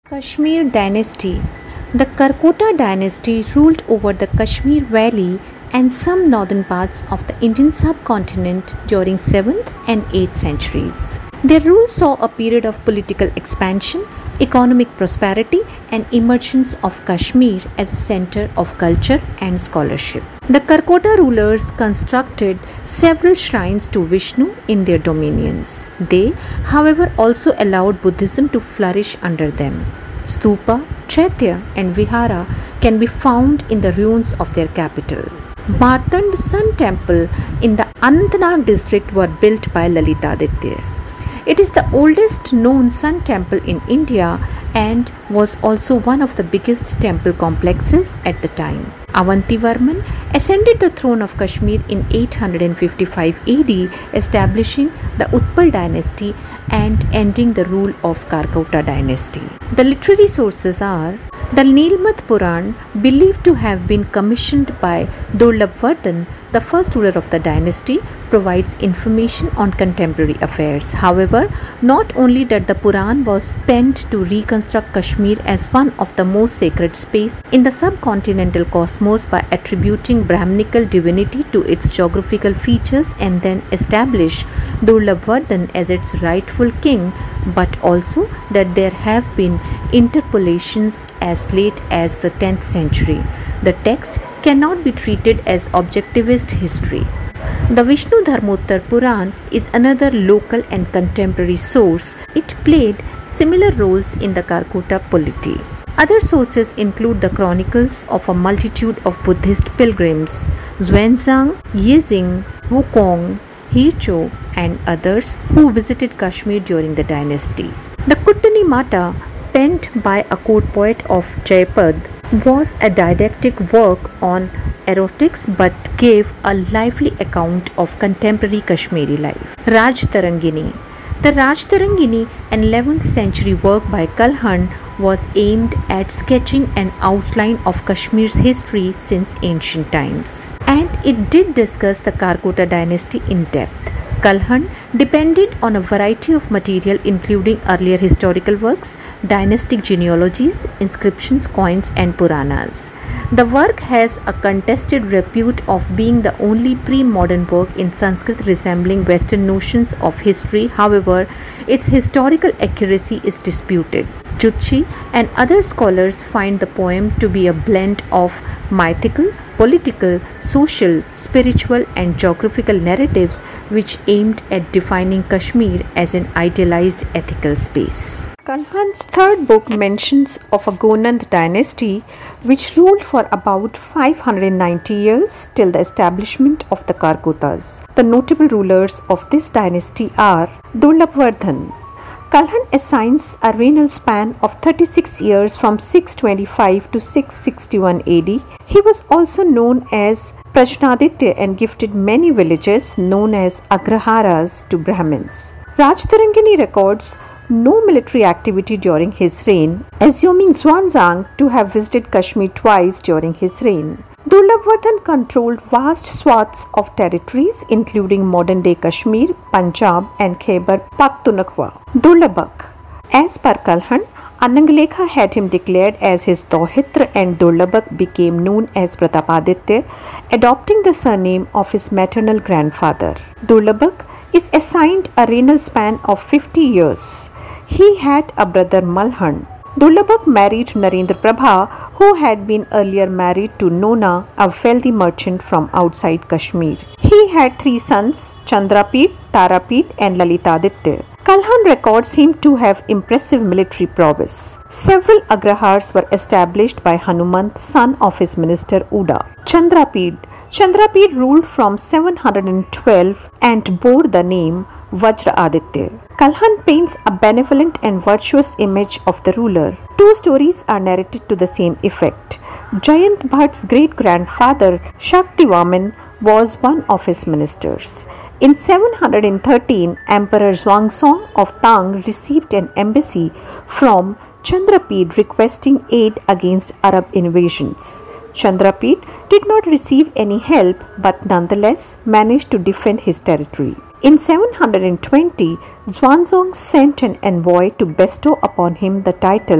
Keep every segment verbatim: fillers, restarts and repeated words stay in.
Kashmir Dynasty. The Karkota dynasty ruled over the Kashmir Valley and some northern parts of the Indian subcontinent during seventh and eighth centuries. Their rule saw a period of political expansion, economic prosperity, and emergence of Kashmir as a center of culture and scholarship. The Karkota rulers constructed several shrines to Vishnu in their dominions. They, however, also allowed Buddhism to flourish under them. Stupa, Chaitya, and Vihara can be found in the ruins of their capital. Martand Sun Temple in the Anantnag district were built by Lalitaditya. It is the oldest known sun temple in India and was also one of the biggest temple complexes at the time. Avantivarman ascended the throne of Kashmir in eight hundred fifty-five A D, establishing the Utpal dynasty and ending the rule of Karkota dynasty. The literary sources are the Nilmath Puran, believed to have been commissioned by Durlabhvardhan, the first ruler of the dynasty, provides information on contemporary affairs. However, not only that the Puran was penned to reconstruct Kashmir as one of the most sacred space in the subcontinental cosmos by attributing Brahminical divinity to its geographical features and then establish Durlabhvardhan as its rightful king, but also that there have been interpolations as late as the tenth century. The text cannot be treated as objectivist history. The Vishnu Dharmottar Puran is another local and contemporary source. It played similar roles in the Karkota polity. Other sources include the chronicles of a multitude of Buddhist pilgrims, Xuanzang, Yizing, Wukong, Hircho, and others who visited Kashmir during the dynasty. The Kuttani Mata, penned by a court poet of Jaipad, was a didactic work on erotics but gave a lively account of contemporary Kashmiri life. Raj Tarangini. The Raj Tarangini, an eleventh century work by Kalhan, was aimed at sketching an outline of Kashmir's history since ancient times. And it did discuss the Karkota dynasty in depth. Kalhan depended on a variety of material including earlier historical works, dynastic genealogies, inscriptions, coins, and Puranas. The work has a contested repute of being the only pre-modern work in Sanskrit resembling Western notions of history. However, its historical accuracy is disputed. Jutshi and other scholars find the poem to be a blend of mythical, political, social, spiritual, and geographical narratives which aimed at defining Kashmir as an idealized ethical space. Kalhan's third book mentions of a Gonand dynasty which ruled for about five hundred ninety years till the establishment of the Karkotas. The notable rulers of this dynasty are Durlabhvardhan. Kalhan assigns a regnal span of thirty-six years from six twenty-five to six sixty-one A D. He was also known as Prajnaditya and gifted many villages known as Agraharas to Brahmins. Rajtarangini records no military activity during his reign, assuming Xuanzang to have visited Kashmir twice during his reign. Durlabhvardhan controlled vast swaths of territories including modern-day Kashmir, Punjab and Khyber Pakhtunkhwa. Durlabhak. As per Kalhan, Anangalekha had him declared as his Dauhitra and Durlabhak became known as Pratapaditya, adopting the surname of his maternal grandfather. Durlabhak is assigned a regnal span of fifty years. He had a brother Malhan. Durlabhak married Narendra Prabha, who had been earlier married to Nona, a wealthy merchant from outside Kashmir. He had three sons, Chandrapid, Tarapid and Lalitaditya. Kalhan records him to have impressive military prowess. Several agrahars were established by Hanumant, son of his minister Uda. Chandrapid. Chandrapid ruled from seven hundred twelve and bore the name Vajra Aditya. Kalhan paints a benevolent and virtuous image of the ruler. Two stories are narrated to the same effect. Jayant Bhatt's great-grandfather Shaktivaman was one of his ministers. In seven hundred thirteen, Emperor Xuanzong of Tang received an embassy from Chandrapid requesting aid against Arab invasions. Chandrapid did not receive any help but nonetheless managed to defend his territory. In seven hundred twenty, Xuanzong sent an envoy to bestow upon him the title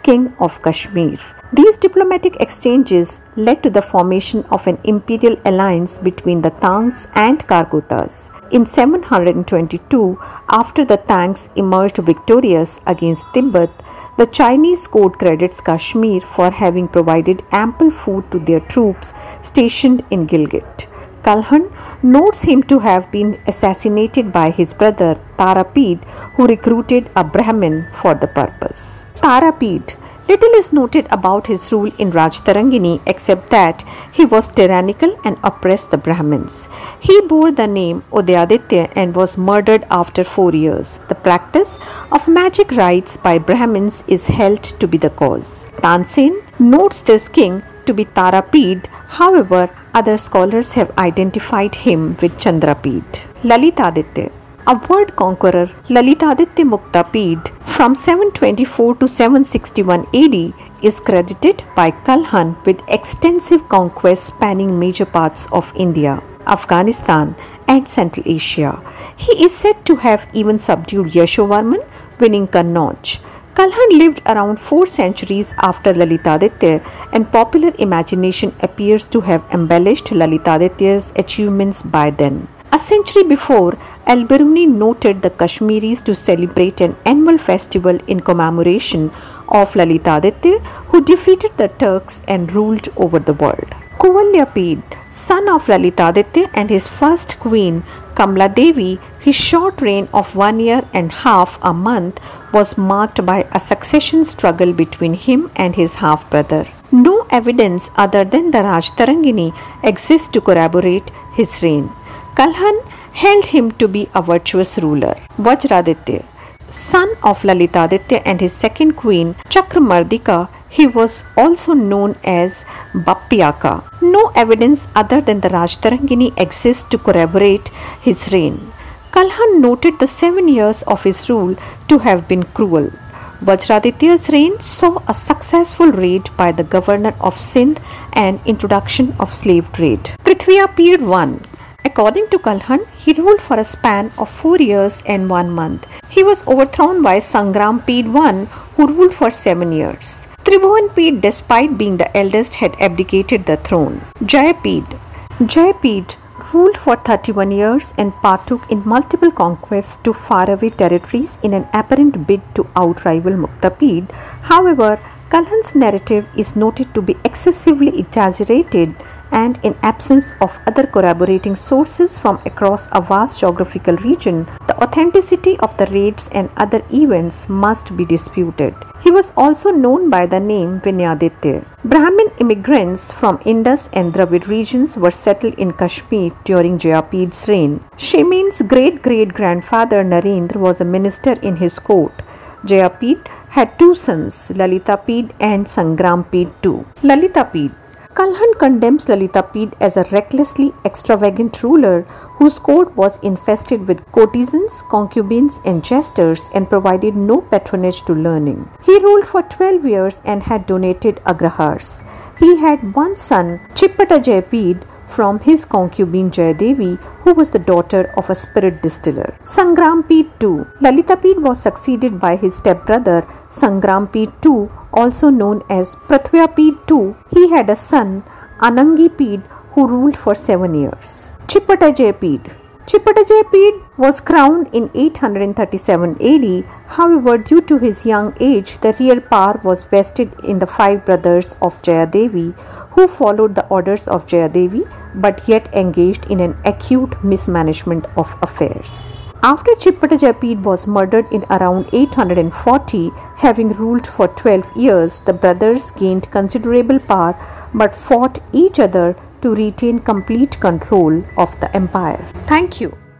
king of Kashmir. These diplomatic exchanges led to the formation of an imperial alliance between the Tangs and Karkotas. In seven hundred twenty-two, after the Tangs emerged victorious against Tibet, the Chinese court credits Kashmir for having provided ample food to their troops stationed in Gilgit. Kalhan notes him to have been assassinated by his brother Tarapid, who recruited a Brahmin for the purpose. Tarapid. Little is noted about his rule in Rajtarangini except that he was tyrannical and oppressed the Brahmins. He bore the name Udayaditya and was murdered after four years. The practice of magic rites by Brahmins is held to be the cause. Tansen notes this king to be Tarapid, however, other scholars have identified him with Chandrapid. Lalitaditya. A word conqueror, Lalitaditya Muktapid, from seven twenty-four to seven sixty-one A D, is credited by Kalhan with extensive conquests spanning major parts of India, Afghanistan, and Central Asia. He is said to have even subdued Yashovarman, winning Kannauj. Kalhan lived around four centuries after Lalitaditya, and popular imagination appears to have embellished Lalitaditya's achievements by then. A century before, Al-Biruni noted the Kashmiris to celebrate an annual festival in commemoration of Lalitaditya, who defeated the Turks and ruled over the world. Kuvalyapid, son of Lalitaditya and his first queen, Kamla Devi, his short reign of one year and half a month was marked by a succession struggle between him and his half-brother. No evidence other than the Rajtarangini exists to corroborate his reign. Kalhan held him to be a virtuous ruler. Vajraditya, son of Lalitaditya and his second queen Chakramardika, he was also known as Bappyaka. No evidence other than the Rajtarangini exists to corroborate his reign. Kalhan noted the seven years of his rule to have been cruel. Vajraditya's reign saw a successful raid by the governor of Sindh and introduction of slave trade. Prithviyapid I. According to Kalhan, he ruled for a span of four years and one month. He was overthrown by Sangrampid I, who ruled for seven years. Tribhuvanpid, despite being the eldest, had abdicated the throne. Jayapid. Jayapid ruled for thirty-one years and partook in multiple conquests to faraway territories in an apparent bid to outrival Muktapid. However, Kalhan's narrative is noted to be excessively exaggerated, and in absence of other corroborating sources from across a vast geographical region, the authenticity of the raids and other events must be disputed. He was also known by the name Vinyaditya. Brahmin immigrants from Indus and Dravid regions were settled in Kashmir during Jayapid's reign. Shemin's great-great-grandfather Narendra was a minister in his court. Jayapid had two sons, Lalitapid and Sangrampid the Second. Lalitapid. Kalhan condemns Lalitapid as a recklessly extravagant ruler whose court was infested with courtesans, concubines, and jesters and provided no patronage to learning. He ruled for twelve years and had donated agrahars. He had one son, Chippatajayapid, from his concubine Jayadevi, who was the daughter of a spirit distiller. Sangrampid the Second. Lalitapid was succeeded by his stepbrother Sangrampid the Second, also known as Prithviyapid the Second. He had a son, Anangipid, who ruled for seven years. Chippatajayapid. Chippatajayapid was crowned in eight hundred thirty-seven A D. However, due to his young age, the real power was vested in the five brothers of Jayadevi, who followed the orders of Jayadevi but yet engaged in an acute mismanagement of affairs. After Chippatajayapid was murdered in around eight hundred forty, having ruled for twelve years, the brothers gained considerable power but fought each other to retain complete control of the empire. Thank you.